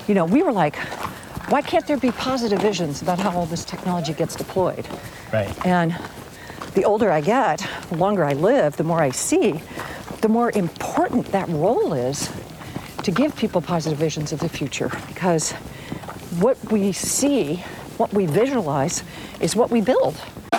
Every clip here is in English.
we were like, why can't there be positive visions about how all this technology gets deployed? Right. And the older I get, the longer I live, the more I see, the more important that role is to give people positive visions of the future. Because what we see, what we visualize, is what we build.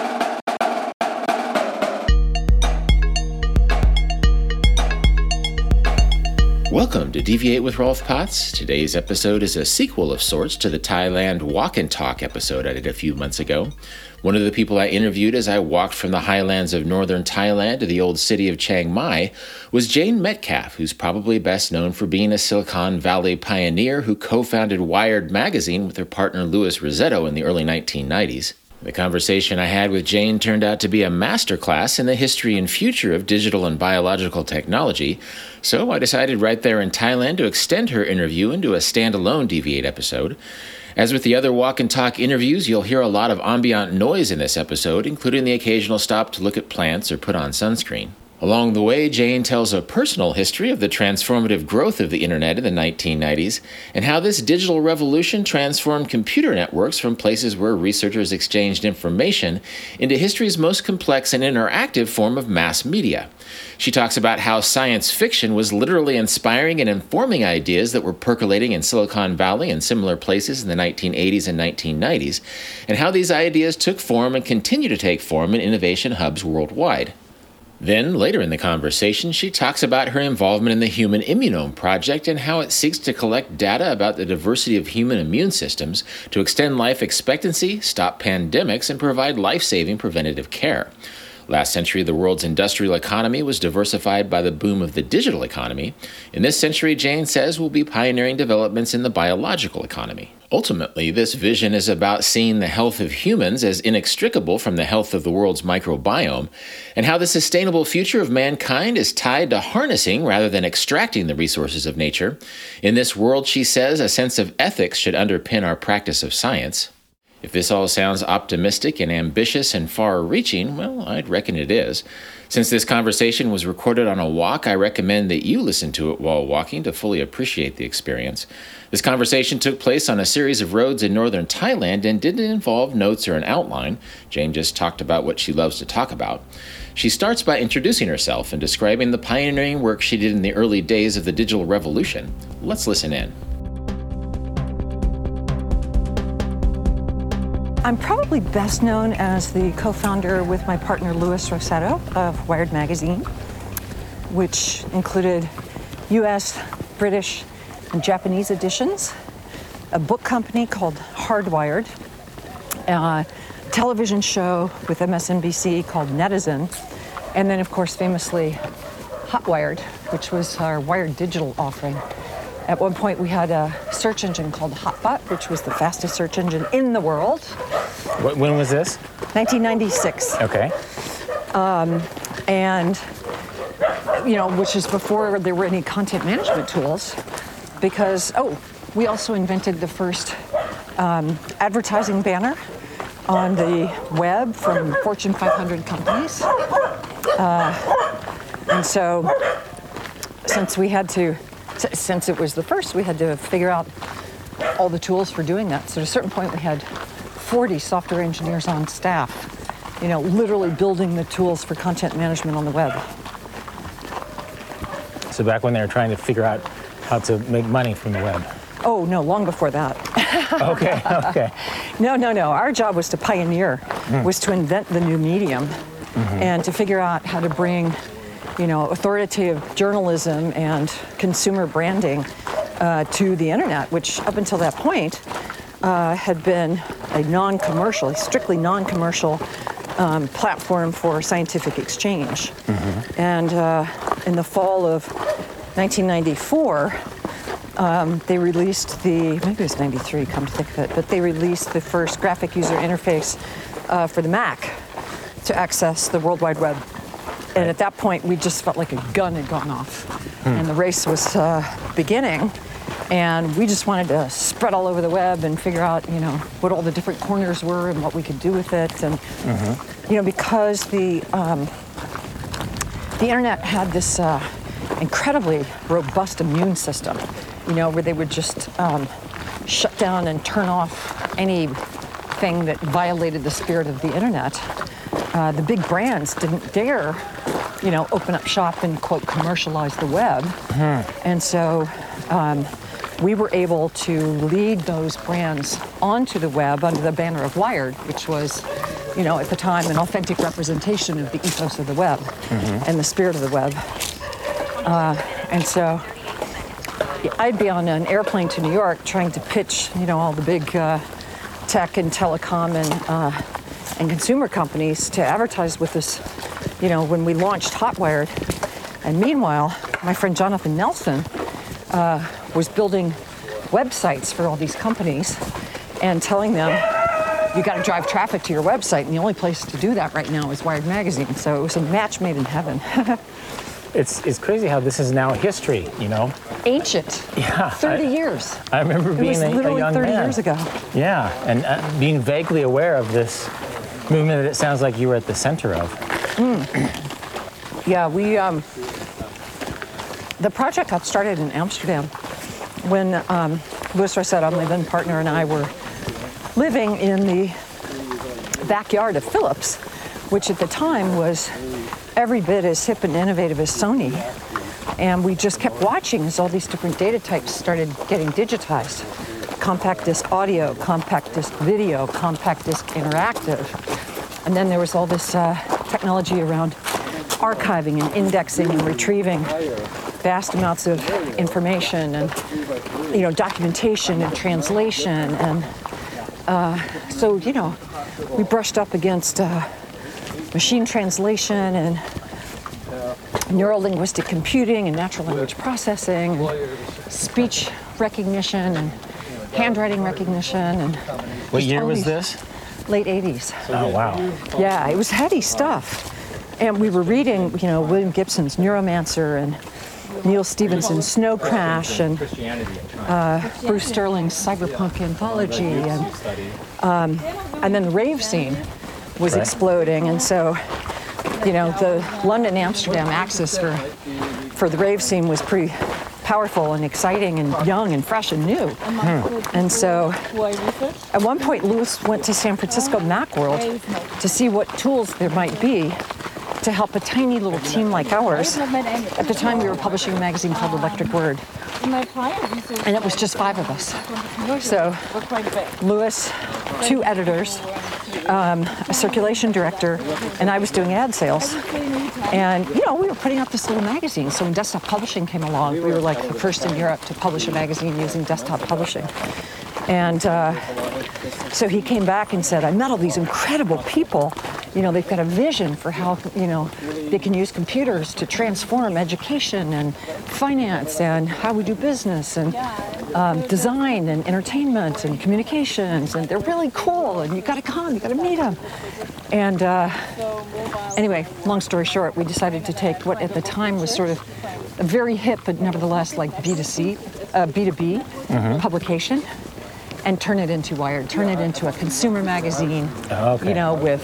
Welcome to Deviate with Rolf Potts. Today's episode is a sequel of sorts to the Thailand Walk and Talk episode I did a few months ago. One of the people I interviewed as I walked from the highlands of northern Thailand to the old city of Chiang Mai was Jane Metcalf, who's probably best known for being a Silicon Valley pioneer who co-founded Wired magazine with her partner Louis Rosetto in the early 1990s. The conversation I had with Jane turned out to be a masterclass in the history and future of digital and biological technology, so I decided right there in Thailand to extend her interview into a standalone Deviate episode. As with the other Walk and Talk interviews, you'll hear a lot of ambient noise in this episode, including the occasional stop to look at plants or put on sunscreen. Along the way, Jane tells a personal history of the transformative growth of the internet in the 1990s and how this digital revolution transformed computer networks from places where researchers exchanged information into history's most complex and interactive form of mass media. She talks about how science fiction was literally inspiring and informing ideas that were percolating in Silicon Valley and similar places in the 1980s and 1990s, and how these ideas took form and continue to take form in innovation hubs worldwide. Then, later in the conversation, she talks about her involvement in the Human Immunome Project and how it seeks to collect data about the diversity of human immune systems to extend life expectancy, stop pandemics, and provide life-saving preventative care. Last century, the world's industrial economy was diversified by the boom of the digital economy. In this century, Jane says, we'll be pioneering developments in the biological economy. Ultimately, this vision is about seeing the health of humans as inextricable from the health of the world's microbiome, and how the sustainable future of mankind is tied to harnessing rather than extracting the resources of nature. In this world, she says, a sense of ethics should underpin our practice of science. If this all sounds optimistic and ambitious and far-reaching, well, I'd reckon it is. Since this conversation was recorded on a walk, I recommend that you listen to it while walking to fully appreciate the experience. This conversation took place on a series of roads in northern Thailand and didn't involve notes or an outline. Jane just talked about what she loves to talk about. She starts by introducing herself and describing the pioneering work she did in the early days of the digital revolution. Let's listen in. I'm probably best known as the co-founder with my partner Louis Rosetto of Wired magazine, which included US, British, and Japanese editions, a book company called Hardwired, a television show with MSNBC called Netizen, and then of course famously Hotwired, which was our Wired digital offering. At one point, we had a search engine called Hotbot, which was the fastest search engine in the world. When was this? 1996. Okay. And, which is before there were any content management tools, because, we also invented the first advertising banner on the web from Fortune 500 companies. And so, since it was the first, we had to figure out all the tools for doing that. So at a certain point, we had 40 software engineers on staff, literally building the tools for content management on the web. So back when they were trying to figure out how to make money from the web. Oh, no, long before that. Okay. No. Our job was to pioneer, was to invent the new medium, and to figure out how to bring authoritative journalism and consumer branding to the internet, which up until that point had been a strictly non-commercial platform for scientific exchange. And in the fall of 1994, they released maybe it was 93, come to think of it, but they released the first graphic user interface for the Mac to access the World Wide Web. And at that point, we just felt like a gun had gone off. And the race was beginning. And we just wanted to spread all over the web and figure out, what all the different corners were and what we could do with it. And, because the internet had this incredibly robust immune system, where they would just shut down and turn off anything that violated the spirit of the internet. The big brands didn't dare, open up shop and, quote, commercialize the web. And so we were able to lead those brands onto the web under the banner of Wired, which was, at the time, an authentic representation of the ethos of the web and the spirit of the web. And so I'd be on an airplane to New York trying to pitch, all the big tech and telecom and consumer companies to advertise with us, when we launched Hotwired. And meanwhile, my friend Jonathan Nelson was building websites for all these companies and telling them, you got to drive traffic to your website, and the only place to do that right now is Wired Magazine. So it was a match made in heaven. It's crazy how this is now history, Ancient. Yeah. 30 years. I remember being It was literally a young 30 man. years ago. Yeah, and being vaguely aware of this movement that it sounds like you were at the center of. Yeah, the project got started in Amsterdam when Louis Rossetto, my then partner, and I were living in the backyard of Philips, which at the time was every bit as hip and innovative as Sony. And we just kept watching as all these different data types started getting digitized. Compact disc audio, compact disc video, compact disc interactive. And then there was all this technology around archiving and indexing and retrieving vast amounts of information and, documentation and translation. And so, we brushed up against machine translation and neuro-linguistic computing and natural language processing and speech recognition and handwriting recognition. And What just year all was these- this? Late 80s. Oh, wow. Yeah, it was heady stuff. And we were reading, William Gibson's Neuromancer and Neil Stephenson's Snow Crash and Bruce Sterling's Cyberpunk Anthology. And then the rave scene was Right. exploding. And so, the London-Amsterdam axis for the rave scene was pretty powerful and exciting and young and fresh and new. And so at one point, Louis went to San Francisco Macworld to see what tools there might be to help a tiny little team like ours. At the time, we were publishing a magazine called Electric Word, and it was just 5 of us. So Louis, 2 editors, a circulation director, and I was doing ad sales. And, we were putting out this little magazine. So when desktop publishing came along, we were like the first in Europe to publish a magazine using desktop publishing. And so he came back and said, I met all these incredible people. They've got a vision for how, they can use computers to transform education and finance and how we do business and design and entertainment and communications. And they're really cool. And you got to come, you got to meet them. And anyway, long story short, we decided to take what at the time was sort of a very hip, but nevertheless like B2B publication, and turn it into Wired, turn it into a consumer magazine, with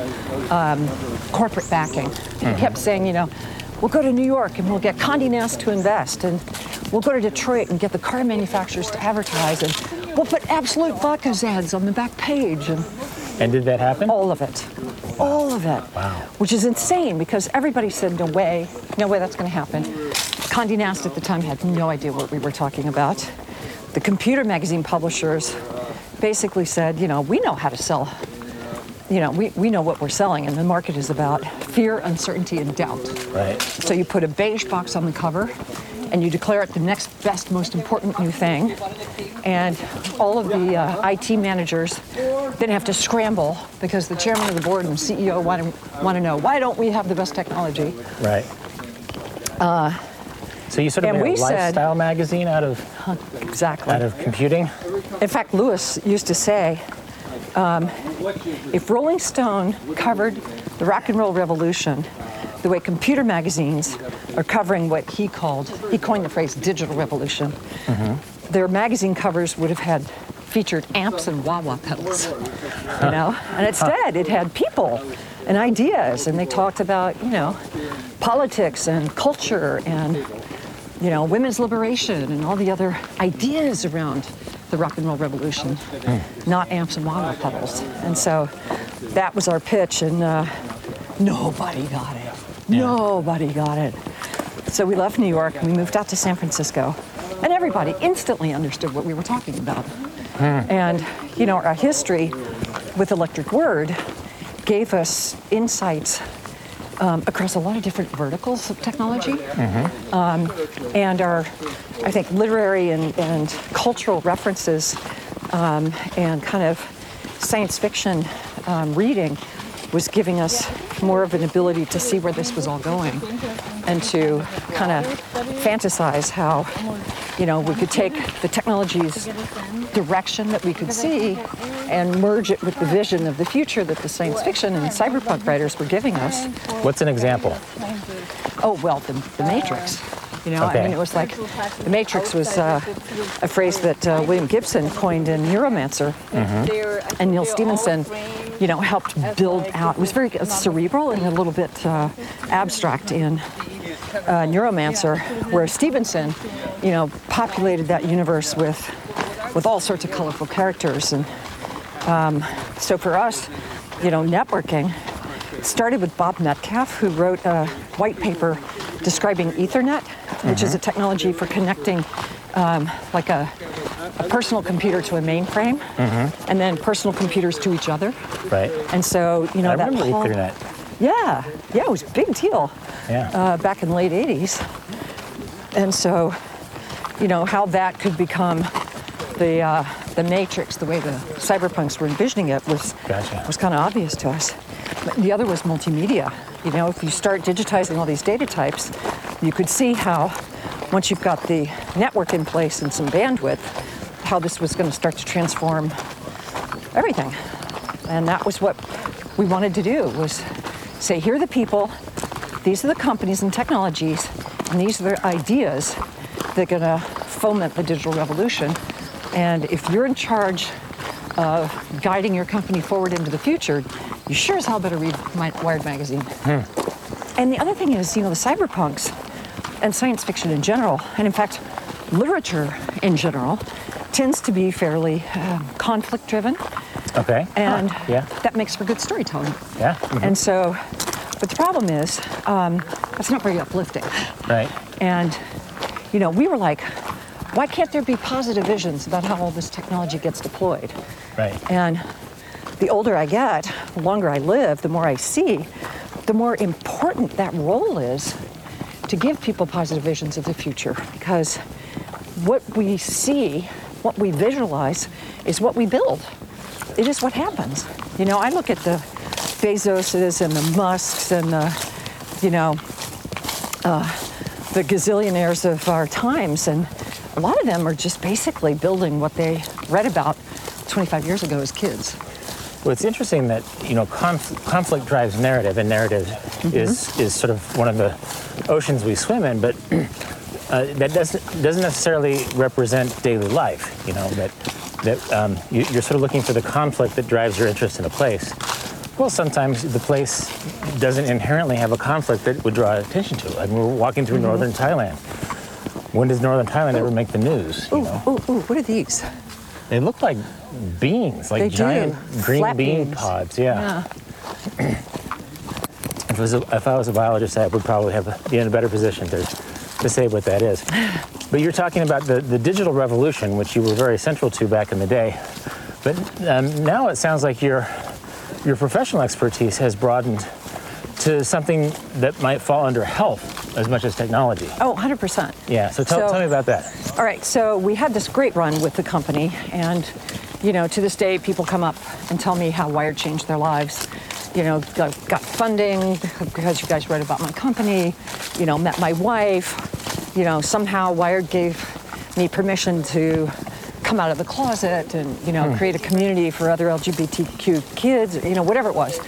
corporate backing. He kept saying, we'll go to New York and we'll get Condé Nast to invest, and we'll go to Detroit and get the car manufacturers to advertise, and we'll put Absolute Vodka's ads on the back page. And did that happen? All of it. All of it. Wow. Which is insane because everybody said, no way that's going to happen. Condé Nast at the time had no idea what we were talking about. The computer magazine publishers basically said, we know how to sell. We know what we're selling, and the market is about fear, uncertainty, and doubt. Right. So you put a beige box on the cover, and you declare it the next best, most important new thing. And all of the IT managers then have to scramble because the chairman of the board and CEO want to know, why don't we have the best technology? Right. So you sort of and made we a said- lifestyle magazine out of Exactly. computing? In fact, Louis used to say, if Rolling Stone covered the rock and roll revolution the way computer magazines are covering what he coined the phrase digital revolution, their magazine covers would have had featured amps and wah-wah pedals, And instead, it had people and ideas, and they talked about, politics and culture and, women's liberation and all the other ideas around the rock and roll revolution, not amps and wah pedals. And so that was our pitch, and nobody got it. Nobody got it. So we left New York and we moved out to San Francisco, and everybody instantly understood what we were talking about. And, you know, our history with Electric Word gave us insights across a lot of different verticals of technology. And our, I think, literary and cultural references and kind of science fiction reading was giving us more of an ability to see where this was all going and to kind of fantasize how, you know, we could take the technology's direction that we could see and merge it with the vision of the future that the science fiction and cyberpunk writers were giving us. What's an example? Oh, well, the Matrix. You know, Okay. I mean, it was like, the Matrix was a phrase that William Gibson coined in Neuromancer. And Neil Stephenson, you know, helped build out. It was very cerebral and a little bit abstract in Neuromancer, where Stephenson, you know, populated that universe with all sorts of colorful characters. And so for us, you know, networking started with Bob Metcalfe, who wrote a white paper describing Ethernet, which is a technology for connecting like a personal computer to a mainframe, and then personal computers to each other. Right. And so, you know, I that remember whole, Ethernet. Yeah, it was a big deal Yeah. back in the late 80s. And so, you know, how that could become the Matrix, the way the cyberpunks were envisioning it, was kind of obvious to us. But the other was multimedia. You know, if you start digitizing all these data types, you could see how, once you've got the network in place and some bandwidth, how this was going to start to transform everything. And that was what we wanted to do, was say, here are the people, these are the companies and technologies, and these are the ideas that are going to foment the digital revolution. And if you're in charge of guiding your company forward into the future, you sure as hell better read Wired magazine. And the other thing is, you know, the cyberpunks and science fiction in general, and in fact, literature in general, tends to be fairly conflict-driven. Okay. And Yeah. that makes for good storytelling. Yeah. And so, but the problem is, that's not very uplifting. Right. And, you know, we were like, why can't there be positive visions about how all this technology gets deployed? Right. And the older I get, the longer I live, the more I see, the more important that role is to give people positive visions of the future. Because what we see, what we visualize, is what we build. It is what happens. You know, I look at the Bezoses and the Musks and the, you know, the gazillionaires of our times, and a lot of them are just basically building what they read about 25 years ago as kids. Well, it's interesting that, you know, conflict drives narrative, and narrative is sort of one of the oceans we swim in, but that doesn't necessarily represent daily life. You know, that you're sort of looking for the conflict that drives your interest in a place. Well, sometimes the place doesn't inherently have a conflict that would draw attention to. Like, we're walking through northern Thailand. When does northern Thailand ever make the news? You know? Ooh, what are these? They look like beans, like They giant do. green Flat bean beans. pods. Yeah. If I was a biologist, I would probably be in a better position to say what that is. But you're talking about the digital revolution, which you were very central to back in the day. But now it sounds like your professional expertise has broadened to something that might fall under health as much as technology. Oh, 100%. Yeah, so tell me about that. All right, so we had this great run with the company, and, you know, to this day, people come up and tell me how Wired changed their lives. You know, got funding because you guys read about my company, you know, met my wife, you know, somehow Wired gave me permission to come out of the closet and, you know, create a community for other LGBTQ kids, you know, whatever it was.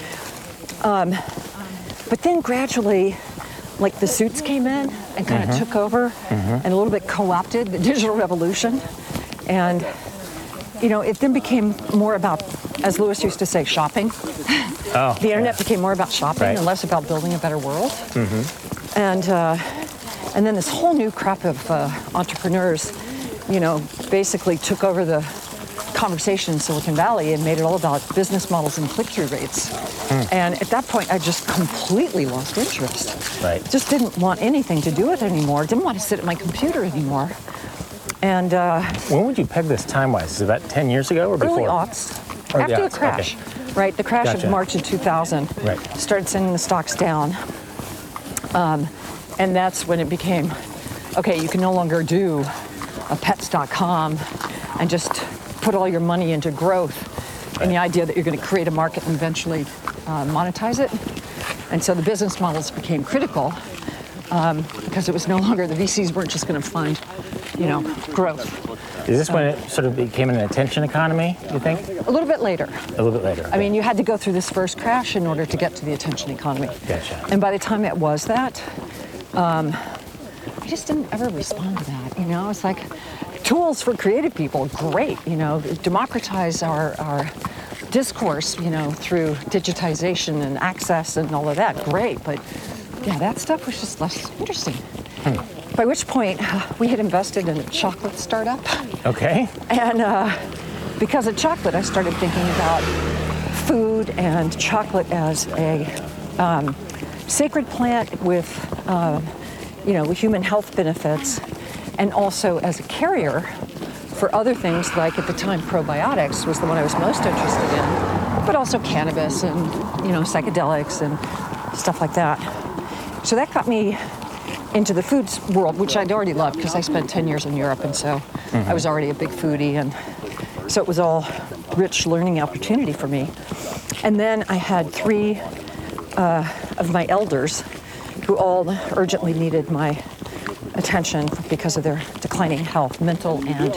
But then gradually, like, the suits came in and kind of took over and a little bit co-opted the digital revolution. And, you know, it then became more about, as Lewis used to say, shopping. Oh, The internet became more about shopping Right. and less about building a better world. And then this whole new crop of entrepreneurs, you know, basically took over the conversation in Silicon Valley and made it all about business models and click-through rates. And at that point, I just completely lost interest. Right. Just didn't want anything to do with it anymore. Didn't want to sit at my computer anymore. And When would you peg this time-wise? Is it about 10 years ago or before? early aughts, Early after aughts, the crash, okay. right? The crash Gotcha. of March of 2000 Right. started sending the stocks down. And that's when it became, okay, you can no longer do a pets.com and just put all your money into growth and the idea that you're going to create a market and eventually monetize it. And so the business models became critical because it was no longer, the VCs weren't just going to fund, growth. Is this when it sort of became an attention economy, you think? A little bit later. A little bit later. I mean, you had to go through this first crash in order to get to the attention economy. Gotcha. And by the time it was that, I just didn't ever respond to that. It's like tools for creative people, great. Democratize our discourse, through digitization and access and all of that, great. But yeah, that stuff was just less interesting. By which point, we had invested in a chocolate startup. Okay. And because of chocolate, I started thinking about food and chocolate as a sacred plant with, human health benefits, and also as a carrier for other things like, at the time, probiotics was the one I was most interested in, but also cannabis and, psychedelics and stuff like that. So that got me into the foods world, which I'd already loved because I spent 10 years in Europe, and so I was already a big foodie, and so it was all rich learning opportunity for me. And then I had 3 of my elders who all urgently needed my attention because of their declining health, mental and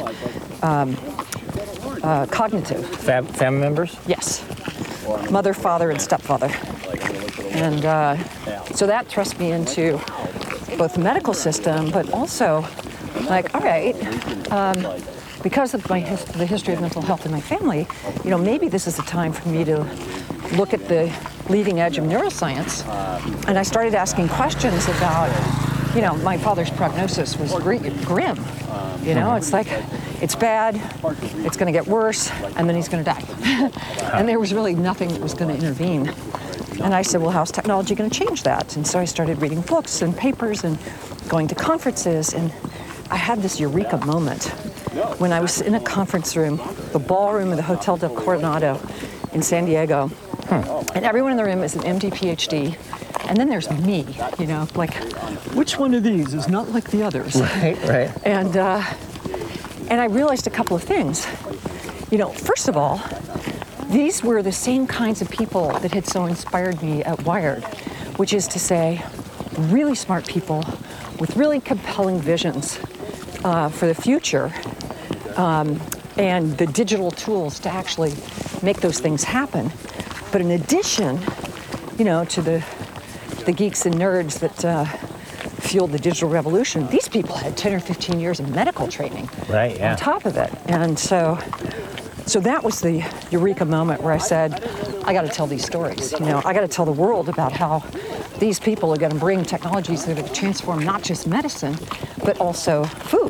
cognitive. Family members? Yes. Mother, father, and stepfather. And so that thrust me into both the medical system, but also like, all right, because of the history of mental health in my family, maybe this is the time for me to look at the leading edge of neuroscience. And I started asking questions about, my father's prognosis was grim. It's like, it's bad, it's going to get worse, and then he's going to die. And there was really nothing that was going to intervene. And I said, well, how's technology going to change that? And so I started reading books and papers and going to conferences. And I had this eureka moment when I was in a conference room, the ballroom of the Hotel del Coronado in San Diego. And everyone in the room is an MD, PhD. And then there's me, like, which one of these is not like the others? Right. And I realized a couple of things. First of all, these were the same kinds of people that had so inspired me at Wired, which is to say, really smart people with really compelling visions for the future and the digital tools to actually make those things happen. But in addition, to the geeks and nerds that fueled the digital revolution, these people had 10 or 15 years of medical training on top of it. And so that was the eureka moment where I said, I got to tell these stories. I got to tell the world about how these people are going to bring technologies that are going to transform not just medicine, but also food.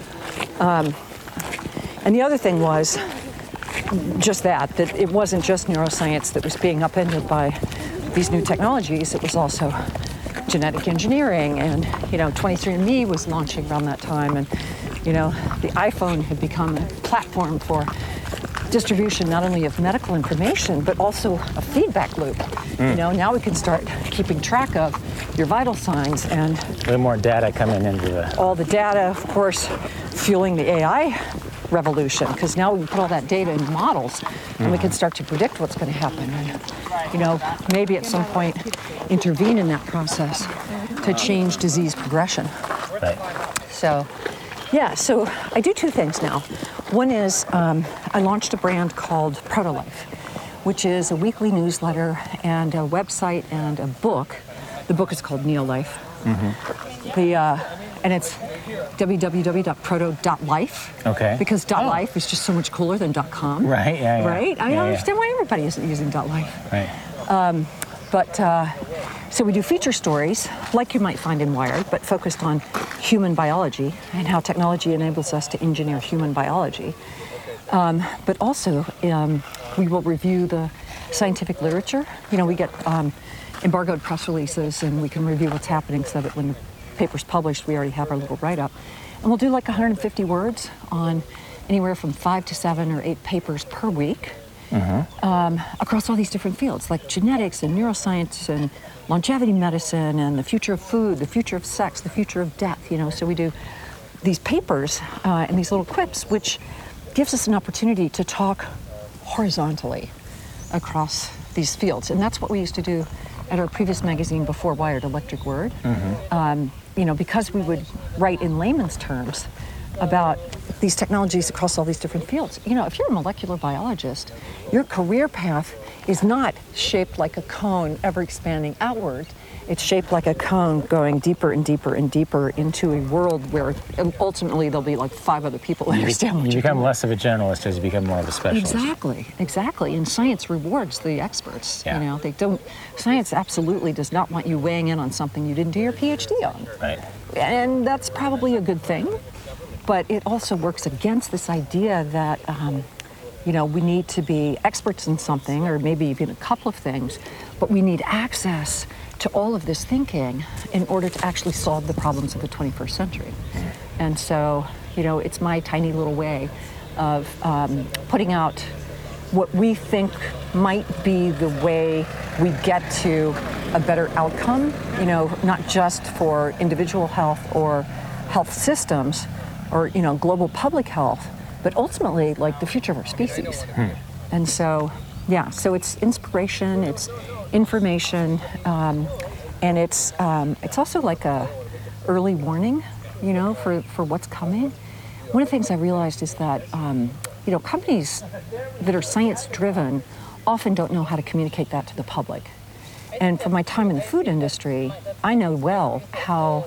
And the other thing was just that it wasn't just neuroscience that was being upended by these new technologies. It was also genetic engineering, and 23andMe was launching around that time, and the iPhone had become a platform for distribution not only of medical information but also a feedback loop. Now we can start keeping track of your vital signs and way more data coming into the all the data, of course, fueling the AI revolution, because now we can put all that data in models and we can start to predict what's going to happen and maybe at some point intervene in that process to change disease progression. right. So I do 2 things now. One is I launched a brand called Protolife, which is a weekly newsletter and a website and a book. The book is called Neolife. And it's www.proto.life. Okay. Because .life is just so much cooler than .com. Right, yeah. Right? I don't understand why everybody isn't using .life. Right. So we do feature stories, like you might find in Wired, but focused on human biology and how technology enables us to engineer human biology. But also, we will review the scientific literature. You know, we get embargoed press releases, and we can review what's happening so that when the paper's published, we already have our little write-up. And we'll do like 150 words on anywhere from 5 to 7 or 8 papers per week. Across all these different fields, like genetics and neuroscience and longevity medicine and the future of food, the future of sex, the future of death, you know. So we do these papers and these little quips, which gives us an opportunity to talk horizontally across these fields. And that's what we used to do at our previous magazine before Wired, Electric Word. You know, because we would write in layman's terms about these technologies across all these different fields. You know, if you're a molecular biologist, your career path is not shaped like a cone ever expanding outward. It's shaped like a cone going deeper and deeper and deeper into a world where ultimately there'll be like 5 other people who understand what you you're become doing. less of a generalist as you become more of a specialist. Exactly. And science rewards the experts. Yeah. You know, they don't. Science absolutely does not want you weighing in on something you didn't do your PhD on. Right. And that's probably a good thing. But it also works against this idea that, you know, we need to be experts in something, or maybe even a couple of things, but we need access to all of this thinking in order to actually solve the problems of the 21st century. And so, you know, it's my tiny little way of putting out what we think might be the way we get to a better outcome, you know, not just for individual health or health systems, or, you know, global public health, but ultimately like the future of our species. And so, yeah, so it's inspiration, it's information, and it's also like a early warning, you know, for what's coming. One of the things I realized is that, you know, companies that are science-driven often don't know how to communicate that to the public. And from my time in the food industry, I know well how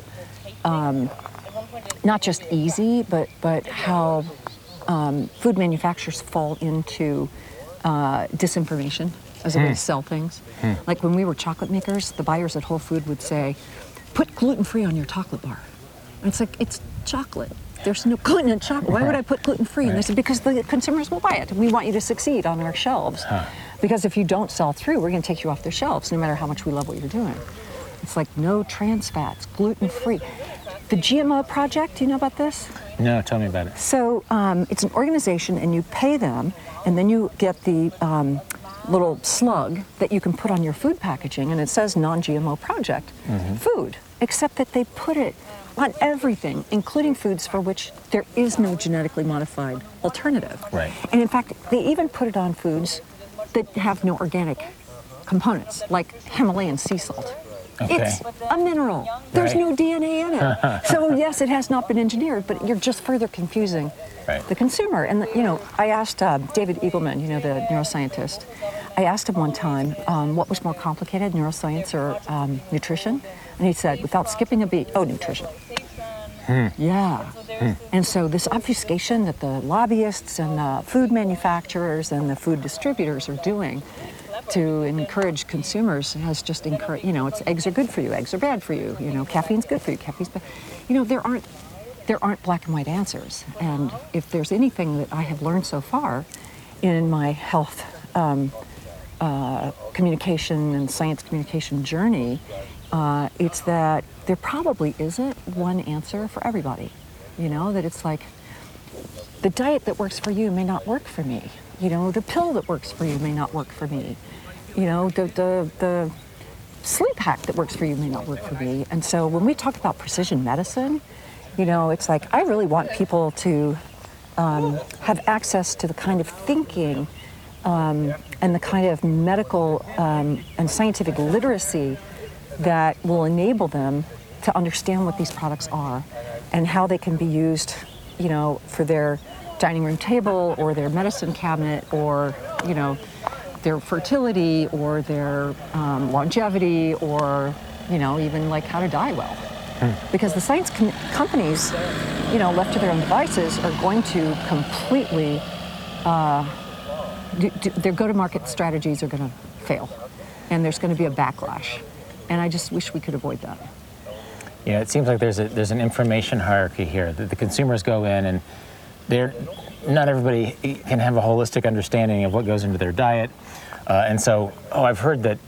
not just easy, but how food manufacturers fall into disinformation as a way to sell things. Like when we were chocolate makers, the buyers at Whole Foods would say, put gluten-free on your chocolate bar. And it's like, it's chocolate. There's no gluten in chocolate. Why would I put gluten-free? And they said, because the consumers will buy it. We want you to succeed on our shelves. Because if you don't sell through, we're going to take you off their shelves, no matter how much we love what you're doing. It's like no trans fats, gluten-free. The GMO Project, do you know about this? No, tell me about it. So it's an organization, and you pay them, and then you get the little slug that you can put on your food packaging, and it says non-GMO Project food, except that they put it on everything, including foods for which there is no genetically modified alternative. Right. And in fact, they even put it on foods that have no organic components, like Himalayan sea salt. Okay. It's a mineral. There's no DNA in it. So yes, it has not been engineered, but you're just further confusing the consumer. And you know, I asked David Eagleman, you know, the neuroscientist, I asked him one time what was more complicated, neuroscience or nutrition? And he said, without skipping a beat, nutrition. Yeah. And so this obfuscation that the lobbyists and the food manufacturers and the food distributors are doing to encourage consumers has just encouraged, you know, it's eggs are good for you, eggs are bad for you, you know, caffeine's good for you, caffeine's bad. You know, there aren't black and white answers. And if there's anything that I have learned so far in my health communication and science communication journey, it's that there probably isn't one answer for everybody. You know, that it's like the diet that works for you may not work for me. You know, the pill that works for you may not work for me. You know, the sleep hack that works for you may not work for me. And so when we talk about precision medicine, you know, it's like I really want people to have access to the kind of thinking and the kind of medical and scientific literacy that will enable them to understand what these products are and how they can be used, you know, for their dining room table or their medicine cabinet or, you know, their fertility or their longevity or, you know, even like how to die well. Because the science companies, you know, left to their own devices are going to completely, their go-to-market strategies are going to fail. And there's going to be a backlash. And I just wish we could avoid that. Yeah, it seems like there's an information hierarchy here. The consumers go in, and not everybody can have a holistic understanding of what goes into their diet. And so, I've heard that,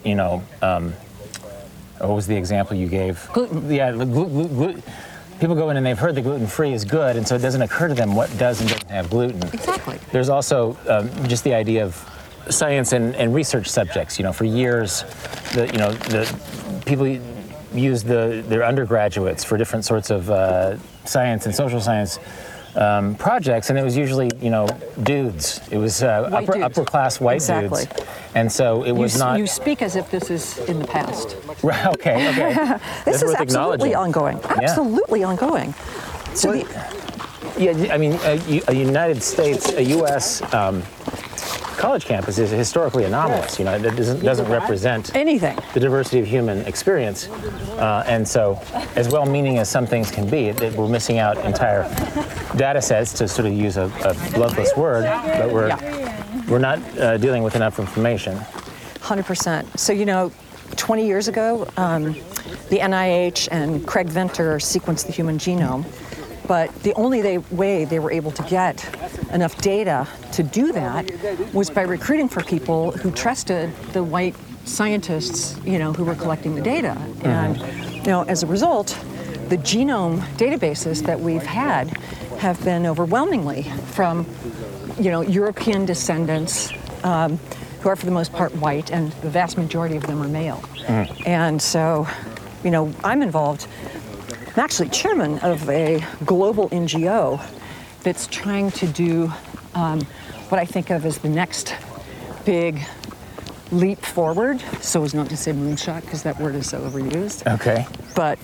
what was the example you gave? Gluten. Yeah, people go in and they've heard that gluten-free is good, and so it doesn't occur to them what does and doesn't have gluten. Exactly. There's also just the idea of science and research subjects. For years, the people use their undergraduates for different sorts of science and social science projects, and it was usually dudes. It was upper class white exactly. dudes, and so it was not. You speak as if this is in the past. Right. Okay. This is worth absolutely acknowledging. ongoing. Absolutely ongoing. So Yeah, I mean, a United States, a U.S. College campus is historically anomalous. It doesn't represent anything. the diversity of human experience, and so, as well-meaning as some things can be, we're missing out entire data sets, to sort of use a bloodless word, but we're not dealing with enough information. 100%. So 20 years ago, the NIH and Craig Venter sequenced the human genome. But the only way they were able to get enough data to do that was by recruiting for people who trusted the white scientists, who were collecting the data. Mm-hmm. And, as a result, the genome databases that we've had have been overwhelmingly from, European descendants who are for the most part white, and the vast majority of them are male. Mm. And so, I'm involved. I'm actually chairman of a global NGO that's trying to do what I think of as the next big leap forward, so as not to say moonshot, because that word is so overused. Okay. But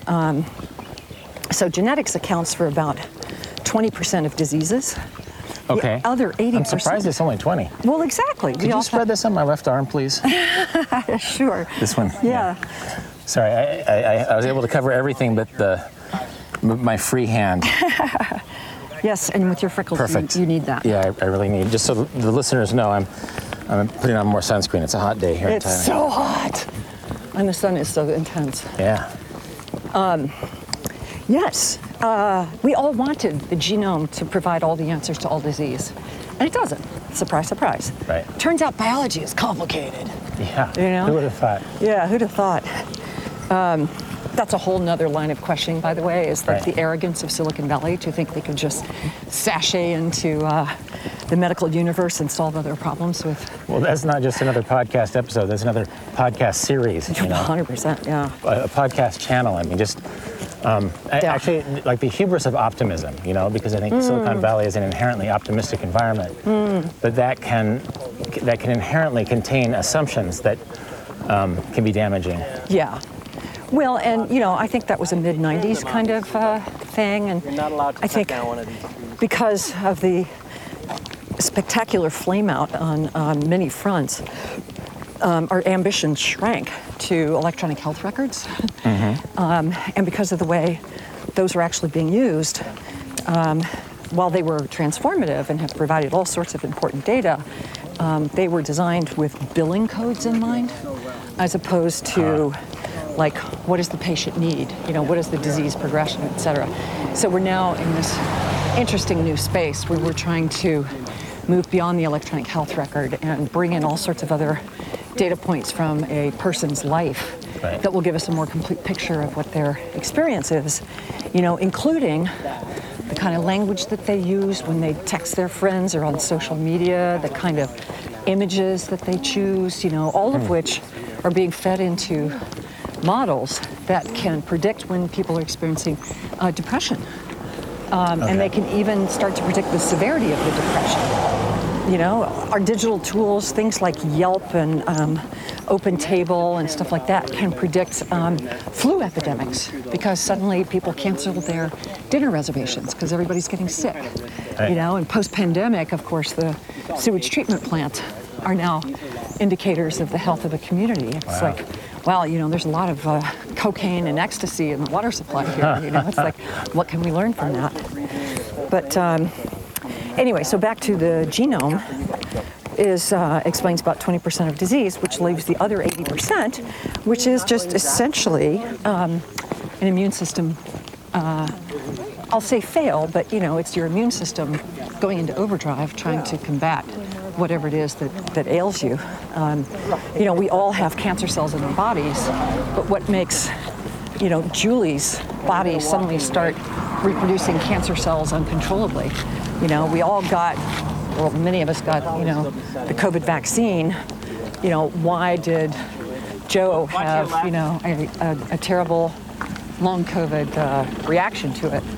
so genetics accounts for about 20% of diseases. Okay. The other 80%. I'm surprised it's only 20. Well, exactly. Could you spread this on my left arm, please? Sure. This one? Yeah. Sorry, I was able to cover everything but my free hand. Yes, and with your freckles, Perfect. You need that. Yeah, I really need. Just so the listeners know, I'm putting on more sunscreen. It's a hot day here in Thailand. It's so hot, and the sun is so intense. Yeah. Yes, we all wanted the genome to provide all the answers to all disease, and it doesn't. Surprise, surprise. Right. Turns out biology is complicated. Yeah. Who would have thought? Yeah, who'd have thought? That's a whole nother line of questioning, by the way, is like the arrogance of Silicon Valley to think they could just sashay into the medical universe and solve other problems with. Well, that's not just another podcast episode. That's another podcast series. 100%, yeah. A podcast channel. I mean, just actually, like the hubris of optimism. Because I think Silicon Valley is an inherently optimistic environment, but that can inherently contain assumptions that can be damaging. Yeah. Well, and I think that was a mid-'90s kind of thing, and I think because of the spectacular flame-out on many fronts, our ambitions shrank to electronic health records, and because of the way those were actually being used, while they were transformative and have provided all sorts of important data, they were designed with billing codes in mind, as opposed to like, what does the patient need? What is the disease progression, et cetera. So we're now in this interesting new space where we're trying to move beyond the electronic health record and bring in all sorts of other data points from a person's life that will give us a more complete picture of what their experience is, including the kind of language that they use when they text their friends or on social media, the kind of images that they choose, all of which are being fed into models that can predict when people are experiencing depression. And they can even start to predict the severity of the depression. Our digital tools, things like Yelp and OpenTable and stuff like that, can predict flu epidemics because suddenly people cancel their dinner reservations because everybody's getting sick. And post-pandemic, of course, the sewage treatment plants are now indicators of the health of a community. It's like, well, there's a lot of cocaine and ecstasy in the water supply here. It's like, what can we learn from that? But anyway, so back to the genome. explains about 20% of disease, which leaves the other 80%, which is just essentially an immune system. I'll say fail, but it's your immune system going into overdrive, trying to combat whatever it is that ails you. We all have cancer cells in our bodies, but what makes Julie's body suddenly start reproducing cancer cells uncontrollably? We all got, well, many of us got, the COVID vaccine. Why did Joe have, a terrible long COVID reaction to it?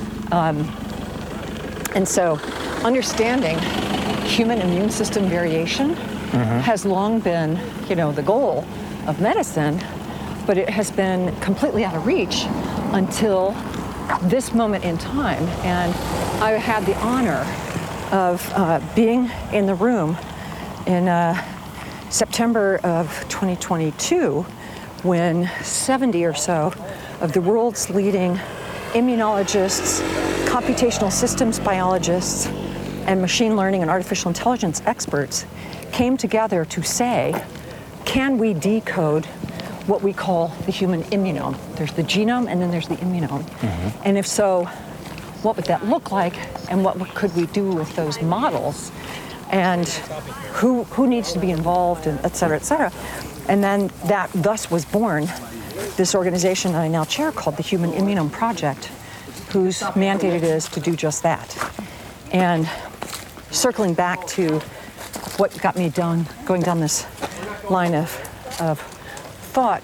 And so understanding human immune system variation has long been, the goal of medicine, but it has been completely out of reach until this moment in time. And I had the honor of being in the room in September of 2022 when 70 or so of the world's leading immunologists, computational systems biologists, and machine learning and artificial intelligence experts came together to say, can we decode what we call the human immunome? There's the genome and then there's the immunome. And if so, what would that look like, and what could we do with those models, and who needs to be involved, and et cetera, et cetera. And then that thus was born this organization that I now chair called the Human Immunome Project, whose mandate it is to do just that. And circling back to what got me going down this line of thought,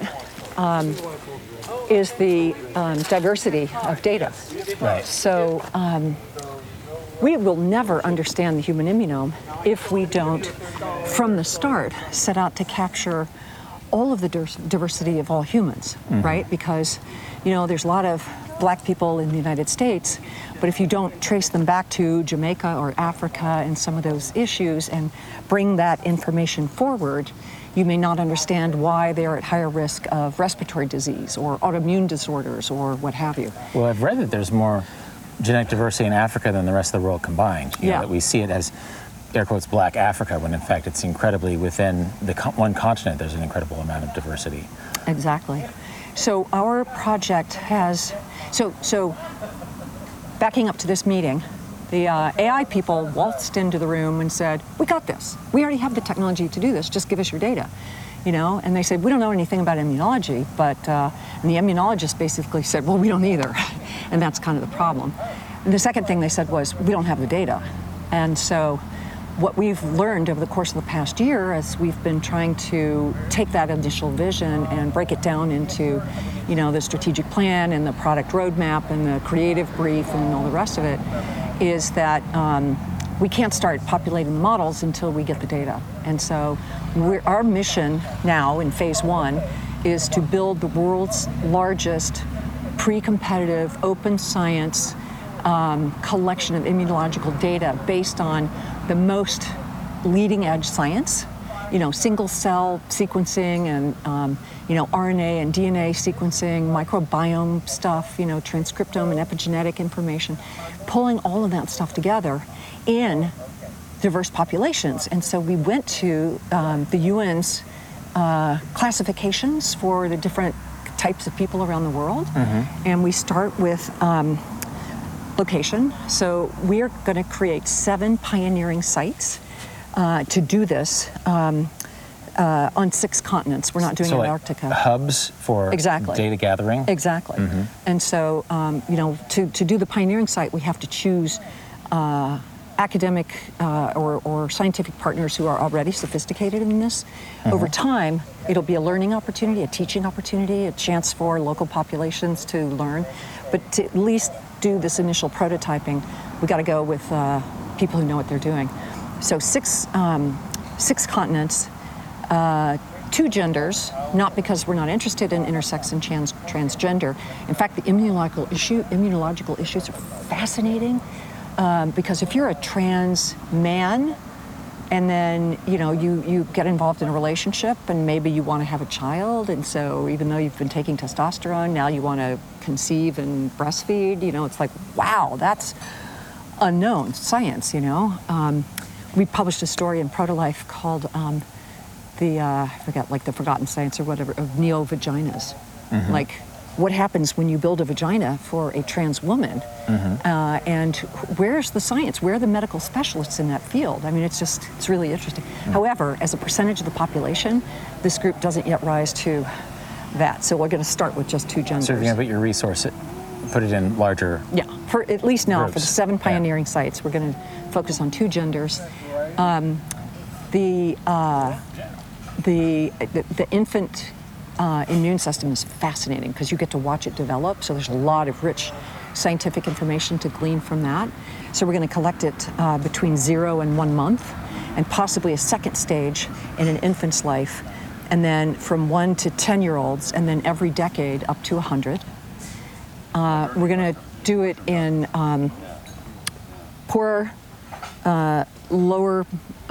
is the diversity of data. Right. So we will never understand the human immunome if we don't, from the start, set out to capture all of the diversity of all humans, right? Because, there's a lot of Black people in the United States, but if you don't trace them back to Jamaica or Africa and some of those issues and bring that information forward, you may not understand why they're at higher risk of respiratory disease or autoimmune disorders or what have you. Well, I've read that there's more genetic diversity in Africa than the rest of the world combined. That we see it as, air quotes, Black Africa, when in fact it's incredibly within the one continent, there's an incredible amount of diversity. Exactly. So our project has, so backing up to this meeting, the AI people waltzed into the room and said, we got this. We already have the technology to do this. Just give us your data. And they said, we don't know anything about immunology, but and the immunologist basically said, well, we don't either. And that's kind of the problem. And the second thing they said was, we don't have the data. And so what we've learned over the course of the past year as we've been trying to take that initial vision and break it down into, the strategic plan and the product roadmap and the creative brief and all the rest of it, is that we can't start populating the models until we get the data. And so our mission now in phase 1 is to build the world's largest pre-competitive open science collection of immunological data based on the most leading edge science, single cell sequencing and, RNA and DNA sequencing, microbiome stuff, transcriptome and epigenetic information, pulling all of that stuff together in diverse populations. And so we went to the UN's classifications for the different types of people around the world. And we start with location. So we are going to create 7 pioneering sites to do this on 6 continents. We're not doing Antarctica. Hubs for data gathering? Exactly. And so, to do the pioneering site, we have to choose academic or scientific partners who are already sophisticated in this. Over time, it'll be a learning opportunity, a teaching opportunity, a chance for local populations to learn. But to at least do this initial prototyping, we got to go with people who know what they're doing. So 6 continents, 2 genders, not because we're not interested in intersex and transgender. In fact, the immunological issues are fascinating because if you're a trans man and then you get involved in a relationship and maybe you want to have a child, and so even though you've been taking testosterone, now you want to conceive and breastfeed, it's like, wow, that's unknown science, we published a story in Proto-Life called I forgot, like the Forgotten Science or whatever, of neo-vaginas. Like, what happens when you build a vagina for a trans woman? And where's the science? Where are the medical specialists in that field? I mean, it's really interesting. However, as a percentage of the population, this group doesn't yet rise to that. So we're going to start with just 2 genders. So you're going to put your resource, put it in larger. Yeah, for at least now, groups. for the 7 pioneering sites, we're going to focus on 2 genders. The infant immune system is fascinating because you get to watch it develop. So there's a lot of rich scientific information to glean from that. So we're going to collect it between 0 and 1 month, and possibly a second stage in an infant's life, and then from 1 to 10-year-olds, and then every decade up to 100. We're going to do it in poor, lower,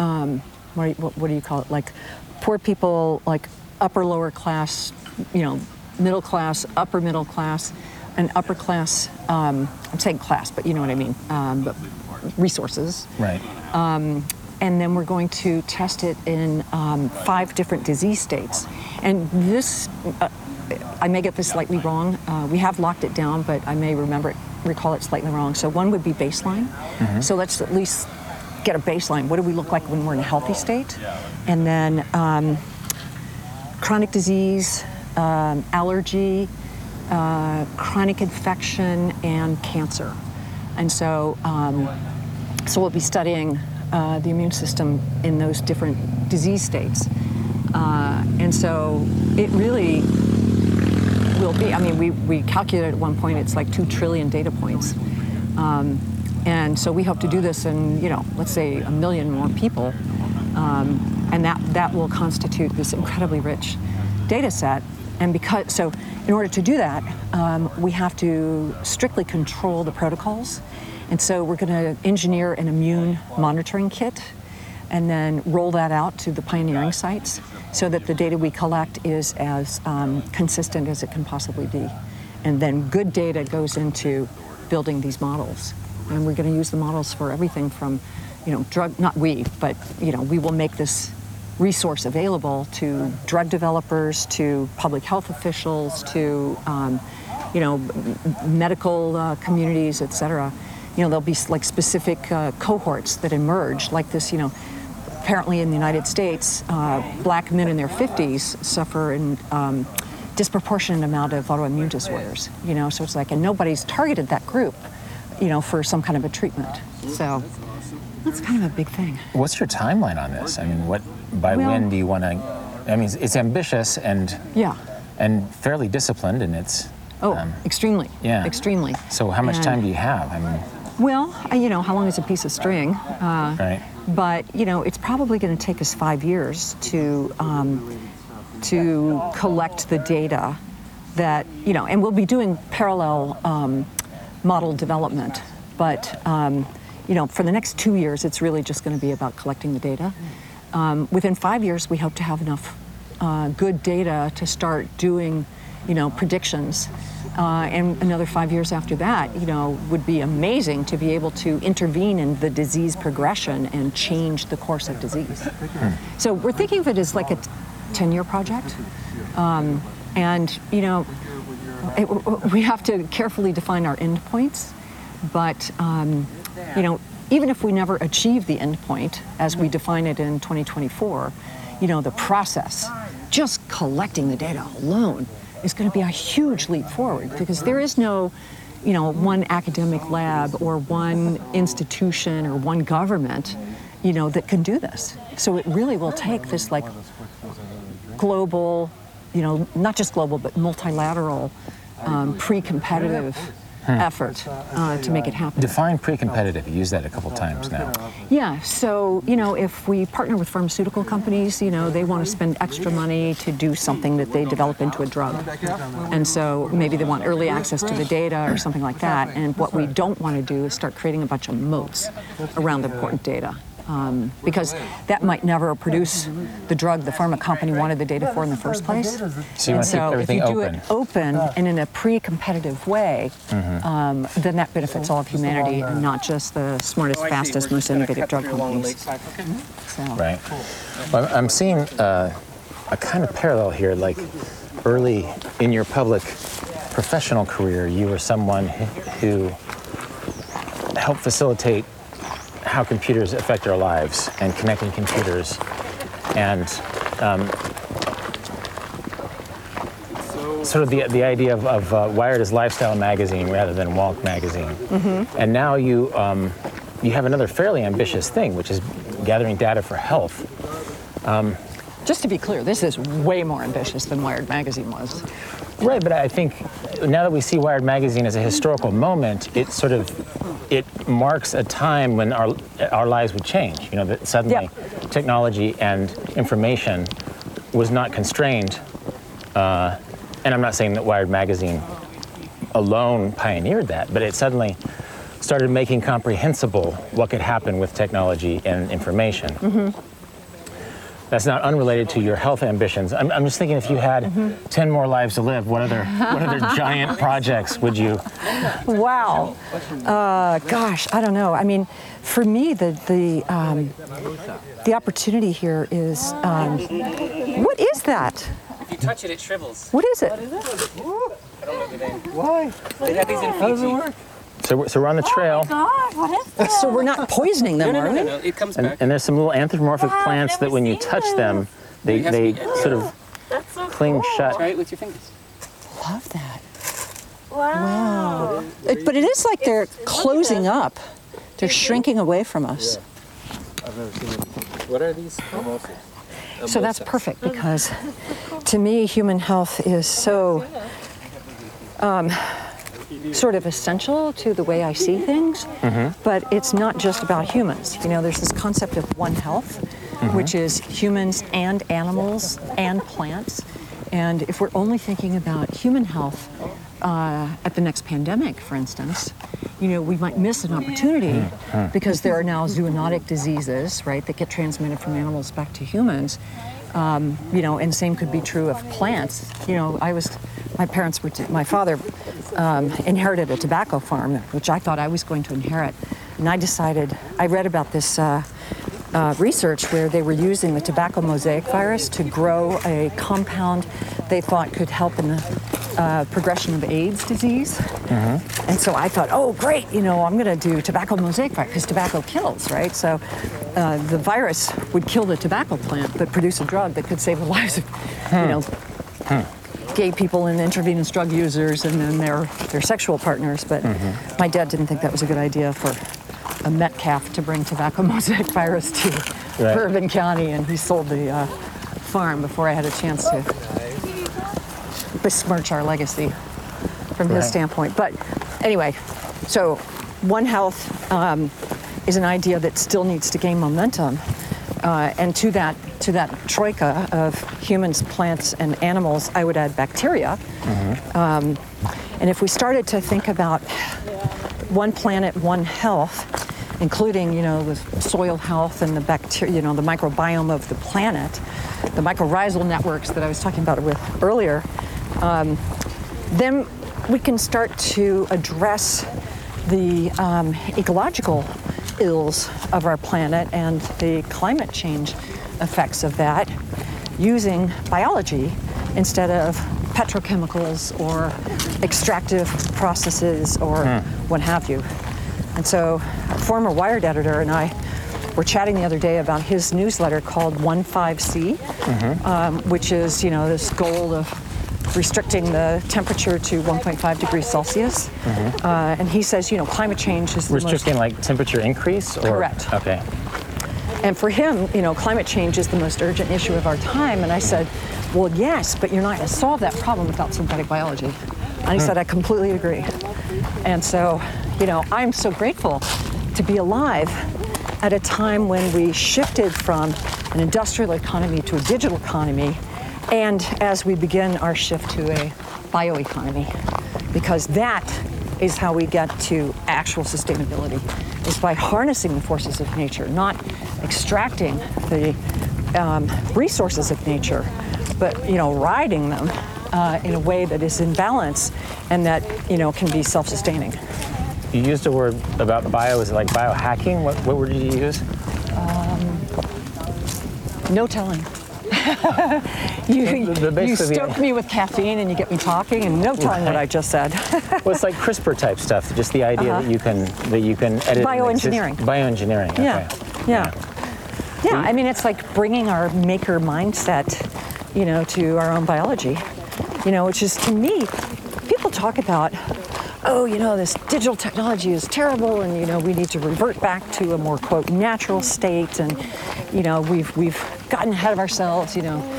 what do you call it? Like poor people, like upper lower class, middle class, upper middle class, and upper class. I'm saying class, but you know what I mean. But resources. Right. And then we're going to test it in 5 different disease states. And this, I may get this slightly wrong. We have locked it down, but I may recall it slightly wrong. So one would be baseline. So let's at least get a baseline. What do we look like when we're in a healthy state? And then chronic disease, allergy, chronic infection, and cancer. And so we'll be studying the immune system in those different disease states. And so it really will be, I mean, we calculated at one point it's like 2 trillion data points. And so we hope to do this in, let's say 1 million more people. And that will constitute this incredibly rich data set. And so in order to do that, we have to strictly control the protocols. And so we're going to engineer an immune monitoring kit and then roll that out to the pioneering sites so that the data we collect is as consistent as it can possibly be. And then good data goes into building these models. And we're going to use the models for everything from, not we, but, we will make this resource available to drug developers, to public health officials, to, medical communities, et cetera. There'll be like specific cohorts that emerge like this, apparently in the United States, black men in their 50s suffer in disproportionate amount of autoimmune disorders, so it's like, and nobody's targeted that group, for some kind of a treatment. So that's kind of a big thing. What's your timeline on this? I mean, when do you want to, it's ambitious and fairly disciplined, and it's... extremely. Yeah. Extremely. So how much time do you have? Well, how long is a piece of string? Right. But, it's probably going to take us 5 years to collect the data that, and we'll be doing parallel model development. But, for the next 2 years, it's really just going to be about collecting the data. Within 5 years, we hope to have enough good data to start doing, predictions. And another 5 years after that, would be amazing to be able to intervene in the disease progression and change the course of disease. So we're thinking of it as like a 10-year project. And, we have to carefully define our endpoints. But, even if we never achieve the endpoint as we define it in 2024, the process, just collecting the data alone, is going to be a huge leap forward, because there is no, one academic lab or one institution or one government, that can do this. So it really will take this like global, not just global, but multilateral, pre-competitive effort to make it happen. Define pre-competitive. You used that a couple times now. Yeah, so, if we partner with pharmaceutical companies, they want to spend extra money to do something that they develop into a drug. And so maybe they want early access to the data or something like that. And what we don't want to do is start creating a bunch of moats around the important data. because that might never produce the drug the pharma company wanted the data for in the first place. So you want to keep everything if you do open. it open and in a pre-competitive way, then that benefits all of humanity and not just the smartest, fastest, most innovative drug companies. So. Right. Well, I'm seeing a kind of parallel here, like early in your public professional career, you were someone who helped facilitate how computers affect our lives and connecting computers. And sort of the idea of Wired as Lifestyle magazine rather than Walk magazine. And now you have another fairly ambitious thing, which is gathering data for health. Just to be clear, this is way more ambitious than Wired magazine was. Right, but I think now that we see Wired magazine as a historical moment, it marks a time when our lives would change. You know, that suddenly technology and information was not constrained. And I'm not saying that Wired magazine alone pioneered that, but it suddenly started making comprehensible what could happen with technology and information. That's not unrelated to your health ambitions. I'm just thinking, if you had 10 more lives to live, what other giant projects would you? Wow. Gosh, I don't know. I mean, for me, the opportunity here is, what is that? If you touch it, it shrivels. What is it? I don't know the name. Why? They have these in Fiji. How does it work? So we're on the trail, God, what is this? So we're not poisoning them, are we? No, it comes back. and there's some little anthropomorphic Wow, plants I've that never when you seen touch this. them, they sort of That's so cling cool. shut. Try it with your fingers. Love that. Wow. But it is like they're closing up. They're shrinking away from us. I've never seen it. What are these? So that's perfect, because to me, human health is so sort of essential to the way I see things. But it's not just about humans. You know, there's this concept of One Health, which is humans and animals and plants. And if we're only thinking about human health at the next pandemic, for instance, you know, we might miss an opportunity because there are now zoonotic diseases, right, that get transmitted from animals back to humans. You know, and same could be true of plants. You know, my father inherited a tobacco farm, which I thought I was going to inherit. And I read about this research where they were using the tobacco mosaic virus to grow a compound they thought could help in the progression of AIDS disease. And so I thought, oh, great, you know, I'm going to do tobacco mosaic virus because tobacco kills, right? So the virus would kill the tobacco plant, but produce a drug that could save the lives of, you know, gay people and intravenous drug users and then their sexual partners. But my dad didn't think that was a good idea for a Metcalf to bring tobacco mosaic virus to Bourbon County, and he sold the farm before I had a chance to besmirch our legacy from his standpoint. But anyway, so One Health is an idea that still needs to gain momentum, and to that troika of humans, plants, and animals, I would add bacteria. And if we started to think about one planet, one health, including, you know, the soil health and the bacteria, you know, the microbiome of the planet, the mycorrhizal networks that I was talking about with earlier, then we can start to address the ecological ills of our planet and the climate change effects of that using biology instead of petrochemicals or extractive processes or what have you. And so a former Wired editor and I were chatting the other day about his newsletter called 15C, which is, you know, this goal of restricting the temperature to 1.5 degrees Celsius. And he says, you know, climate change is the Restricting like temperature increase? Or? Correct. Okay. And for him, you know, climate change is the most urgent issue of our time. And I said, well, yes, but you're not going to solve that problem without synthetic biology. And he said, I completely agree. And so, you know, I'm so grateful to be alive at a time when we shifted from an industrial economy to a digital economy, and as we begin our shift to a bioeconomy, because that is how we get to actual sustainability, is by harnessing the forces of nature, not extracting the resources of nature, but riding them in a way that is in balance and that can be self-sustaining. You used a word about bio. Is it like biohacking? What word did you use? No telling. You basically stoke me with caffeine and you get me talking, and no telling what I just said. Well, it's like CRISPR type stuff. Just the idea that you can edit. Bioengineering. Bioengineering. Okay. Yeah. I mean, it's like bringing our maker mindset, to our own biology. Which is, to me, people talk about, this digital technology is terrible, and we need to revert back to a more, quote, natural state, and we've gotten ahead of ourselves.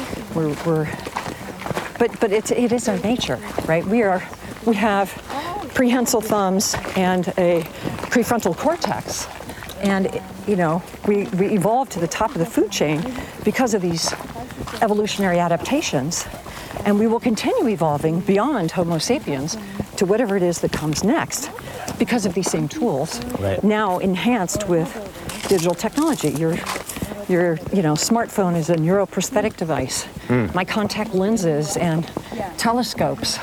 But it is our nature, right? We have prehensile thumbs and a prefrontal cortex, and we evolved to the top of the food chain because of these evolutionary adaptations. And we will continue evolving beyond Homo sapiens to whatever it is that comes next because of these same tools, right, now enhanced with digital technology. Your smartphone is a neuroprosthetic device. My contact lenses and telescopes,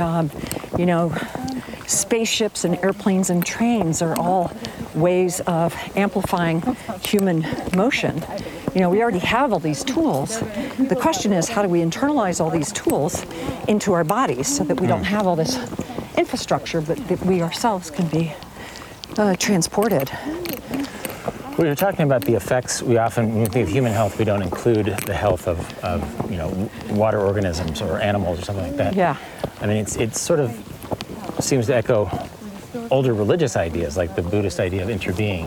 spaceships and airplanes and trains are all ways of amplifying human motion. We already have all these tools. The question is, how do we internalize all these tools into our bodies so that we don't have all this infrastructure, but that we ourselves can be transported? We were talking about the effects. When we think of human health, we don't include the health of water organisms or animals or something like that. Yeah. I mean, it sort of seems to echo older religious ideas, like the Buddhist idea of interbeing.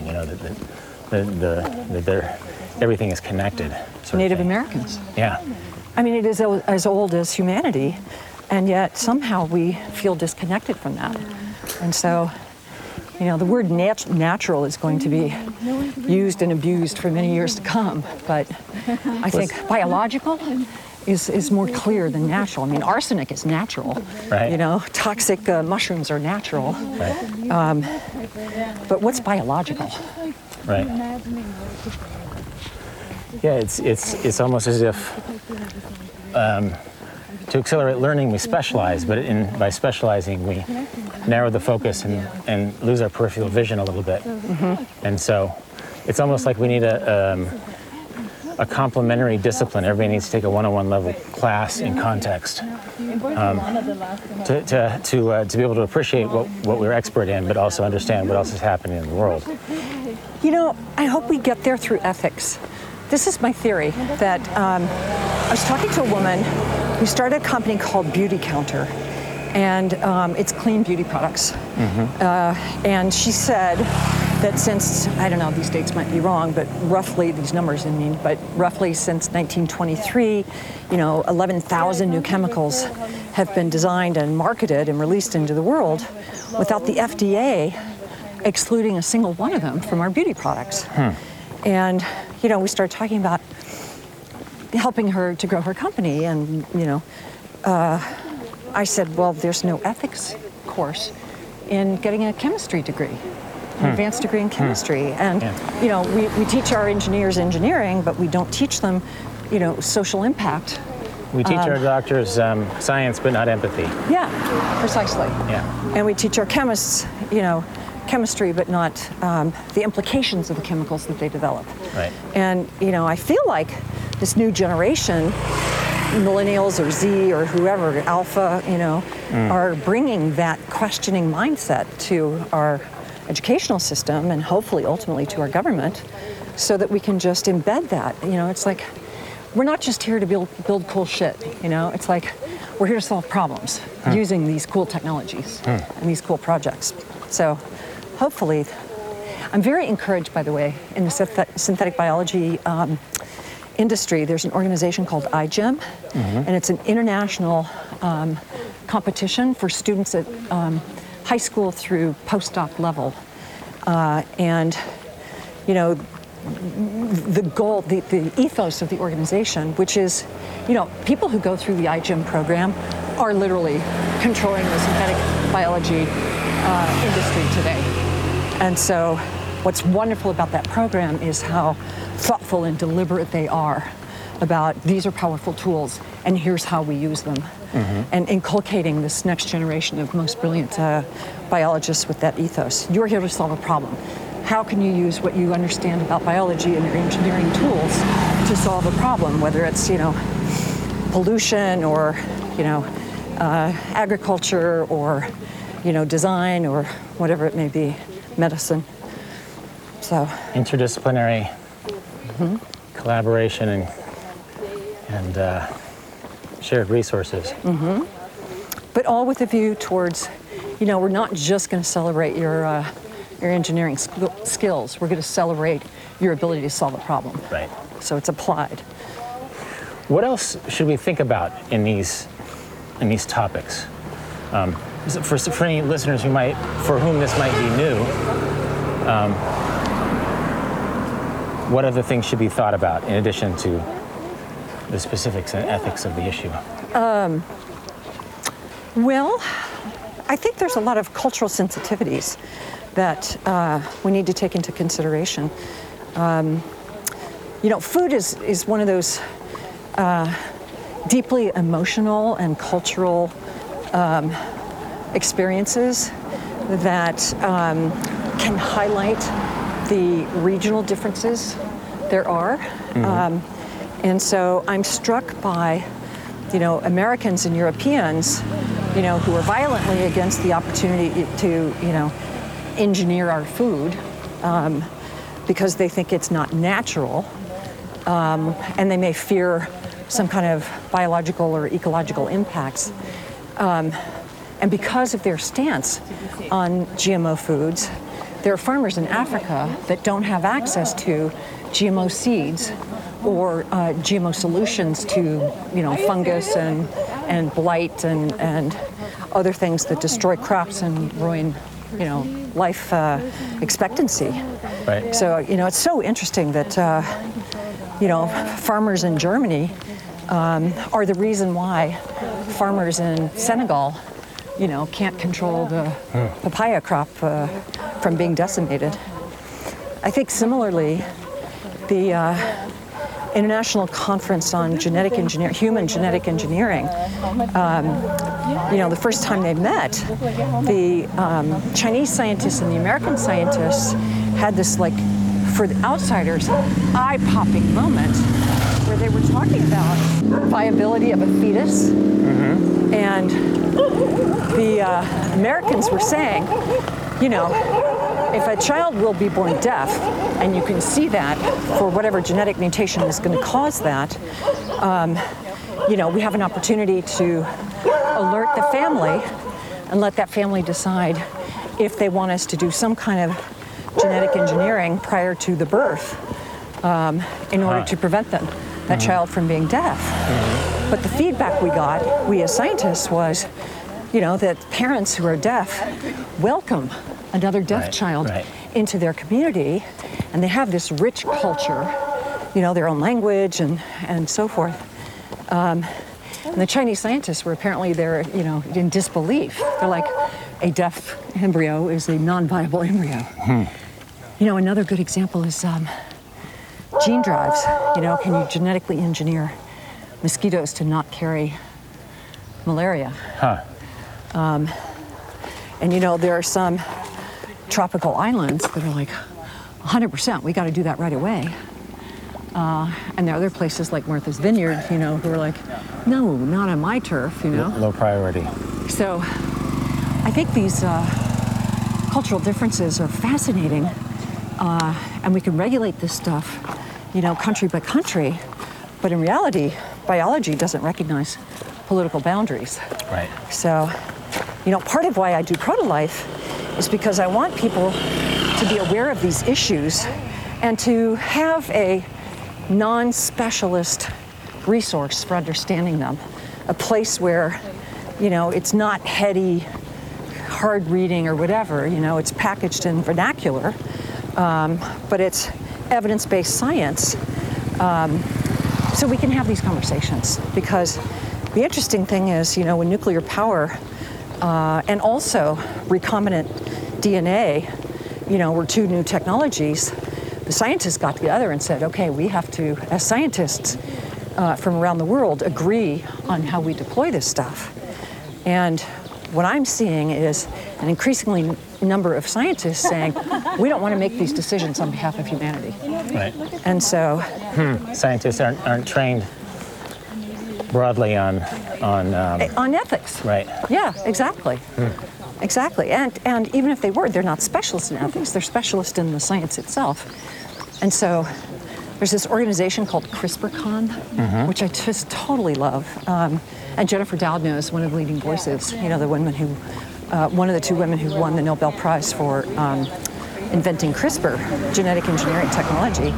That everything is connected. Native Americans. Yeah. I mean, it is as old as humanity, and yet somehow we feel disconnected from that. And so, the word natural is going to be used and abused for many years to come, but I think biological is more clear than natural. I mean, arsenic is natural. Right. Toxic mushrooms are natural. Right. But what's biological? Right. Yeah, it's almost as if to accelerate learning we specialize, but by specializing we narrow the focus and lose our peripheral vision a little bit. Mm-hmm. And so it's almost like we need a complementary discipline. Everybody needs to take a 101 level class in context to be able to appreciate what we're expert in, but also understand what else is happening in the world. I hope we get there through ethics. This is my theory, that I was talking to a woman who started a company called Beauty Counter, and it's clean beauty products. Mm-hmm. And she said that since, I don't know, these dates might be wrong, but roughly, these numbers but roughly since 1923, 11,000 new chemicals have been designed and marketed and released into the world without the FDA excluding a single one of them from our beauty products. And, we started talking about helping her to grow her company, and, I said, well, there's no ethics course in getting a chemistry degree, an advanced degree in chemistry. And, we teach our engineers engineering, but we don't teach them, social impact. We teach our doctors science, but not empathy. Yeah, precisely. Yeah. And we teach our chemists, chemistry, but not the implications of the chemicals that they develop. Right. And, I feel like this new generation, millennials or Z or whoever, alpha, are bringing that questioning mindset to our educational system and hopefully ultimately to our government, so that we can just embed that. It's like, we're not just here to build cool shit, it's like we're here to solve problems using these cool technologies and these cool projects. So hopefully, I'm very encouraged, by the way, in the synthetic biology industry. There's an organization called iGEM, and it's an international competition for students at high school through postdoc level. And, the goal, the ethos of the organization, which is, people who go through the iGEM program are literally controlling the synthetic biology industry today. And so what's wonderful about that program is how thoughtful and deliberate they are about these are powerful tools and here's how we use them. And inculcating this next generation of most brilliant biologists with that ethos. You're here to solve a problem. How can you use what you understand about biology and your engineering tools to solve a problem, whether it's, pollution or, agriculture or, design or whatever it may be, medicine. So Interdisciplinary collaboration and shared resources. but all with a view towards, we're not just going to celebrate your engineering skills. We're going to celebrate your ability to solve a problem. Right. So it's applied. What else should we think about in these topics? For any listeners for whom this might be new, what other things should be thought about in addition to the specifics and ethics of the issue? Well, I think there's a lot of cultural sensitivities that we need to take into consideration. Food is one of those deeply emotional and cultural experiences that can highlight the regional differences there are. And so I'm struck by, Americans and Europeans, who are violently against the opportunity to, engineer our food because they think it's not natural, and they may fear some kind of biological or ecological impacts. And because of their stance on GMO foods, there are farmers in Africa that don't have access to GMO seeds or GMO solutions to, fungus and blight and other things that destroy crops and ruin, life expectancy. Right. So, it's so interesting that, farmers in Germany are the reason why farmers in Senegal, can't control the papaya crop from being decimated. I think similarly, the International Conference on Human Genetic Engineering, the first time they met, the Chinese scientists and the American scientists had this, for the outsiders, eye-popping moment where they were talking about viability of a fetus, and the Americans were saying, if a child will be born deaf, and you can see that for whatever genetic mutation is going to cause that, we have an opportunity to alert the family and let that family decide if they want us to do some kind of genetic engineering prior to the birth in order to prevent that child from being deaf. But the feedback we as scientists was, that parents who are deaf welcome another deaf child into their community, and they have this rich culture, their own language and so forth. And the Chinese scientists were apparently there, in disbelief. They're like, a deaf embryo is a non-viable embryo. Another good example is gene drives. Can you genetically engineer mosquitoes to not carry malaria? And there are some tropical islands that are like 100%, we got to do that right away. And there are other places like Martha's Vineyard, who are like, no, not on my turf, Low priority. So I think these cultural differences are fascinating, and we can regulate this stuff, country by country, but in reality, biology doesn't recognize political boundaries. Right. So, part of why I do Protolife is because I want people to be aware of these issues and to have a non-specialist resource for understanding them, a place where, it's not heady, hard reading or whatever, it's packaged in vernacular, but it's evidence-based science, so we can have these conversations. Because the interesting thing is, when nuclear power and also recombinant DNA, were two new technologies, the scientists got together and said, okay, we have to, as scientists from around the world, agree on how we deploy this stuff. And what I'm seeing is an increasingly number of scientists saying, we don't want to make these decisions on behalf of humanity. Right. And so Scientists aren't trained broadly on ethics. right. Yeah, exactly. Exactly. And even if they were, they're not specialists in ethics. They're specialists in the science itself. And so there's this organization called CRISPR-Con, which I just totally love. And Jennifer Doudna is one of the leading voices, the women who, one of the two women who won the Nobel Prize for inventing CRISPR, genetic engineering technology.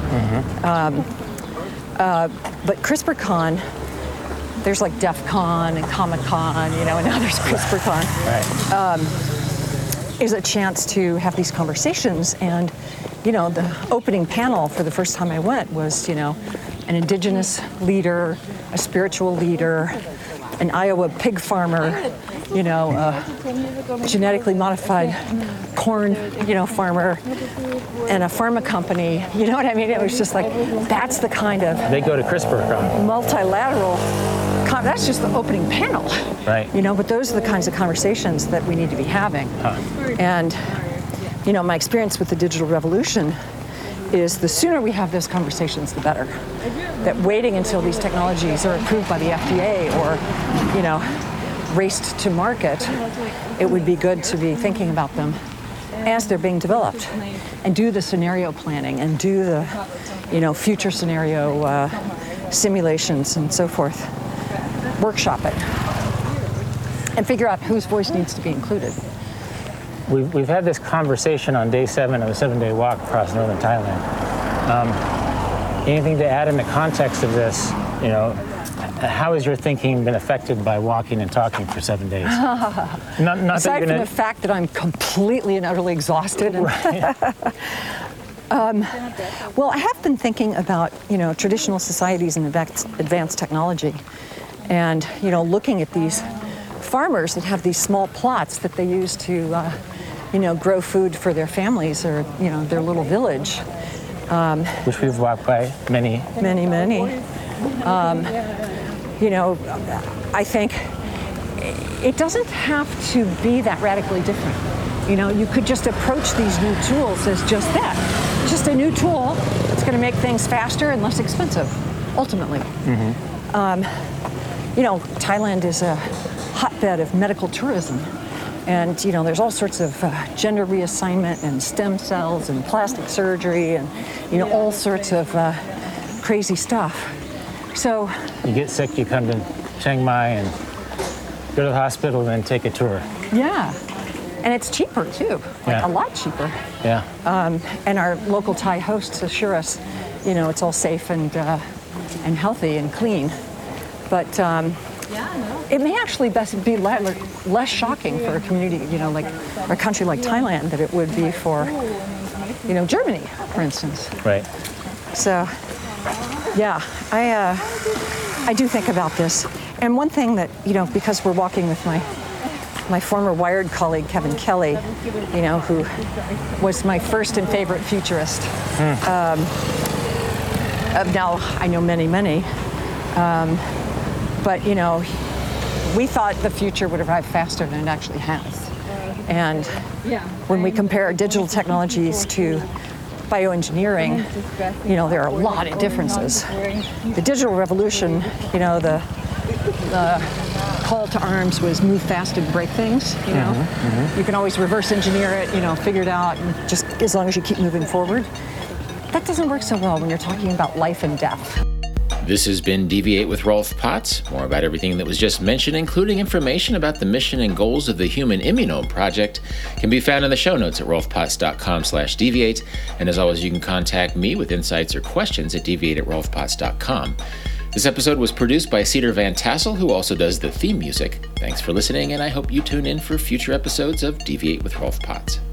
But CRISPR-Con, there's like DEF CON and Comic-Con, and now there's CRISPR-Con, Right. is a chance to have these conversations. And, the opening panel for the first time I went was, an indigenous leader, a spiritual leader, an Iowa pig farmer, a genetically modified corn, farmer, and a pharma company. You know what I mean? It was just like, that's the kind of They go to CRISPR. multilateral, that's just the opening panel. Right. But those are the kinds of conversations that we need to be having. And, my experience with the digital revolution is the sooner we have those conversations, the better. That waiting until these technologies are approved by the FDA or, raced to market, it would be good to be thinking about them as they're being developed and do the scenario planning and do the, future scenario simulations and so forth. Workshop it and figure out whose voice needs to be included. We've had this conversation on day 7 of a 7-day walk across northern Thailand. Anything to add in the context of this? How has your thinking been affected by walking and talking for 7 days? Not Aside from the fact that I'm completely and utterly exhausted. And well, I have been thinking about, traditional societies and advanced technology. And, looking at these farmers that have these small plots that they use to, grow food for their families or, their little village. Which we've walked by many. Many. I think it doesn't have to be that radically different. You could just approach these new tools as just that. Just a new tool that's going to make things faster and less expensive, ultimately. Thailand is a hotbed of medical tourism. And, there's all sorts of gender reassignment and stem cells and plastic surgery and, all sorts of crazy stuff. So You get sick, you come to Chiang Mai and go to the hospital and then take a tour. yeah, and it's cheaper too, Yeah. a lot cheaper. Yeah. And our local Thai hosts assure us, it's all safe and healthy and clean. But it may actually be less shocking for a community, like a country like Thailand, that it would be for, Germany, for instance. Right. So, yeah, I do think about this. And one thing that, because we're walking with my former Wired colleague, Kevin Kelly, who was my first and favorite futurist. Now, I know many. But, we thought the future would arrive faster than it actually has. And when we compare digital technologies to bioengineering, there are a lot of differences. The digital revolution, the call to arms was move fast and break things, You can always reverse engineer it, figure it out, and just as long as you keep moving forward. That doesn't work so well when you're talking about life and death. This has been Deviate with Rolf Potts. More about everything that was just mentioned, including information about the mission and goals of the Human Immunome Project, can be found in the show notes at rolfpotts.com/deviate. And as always, you can contact me with insights or questions at deviate@rolfpotts.com. This episode was produced by Cedar Van Tassel, who also does the theme music. Thanks for listening, and I hope you tune in for future episodes of Deviate with Rolf Potts.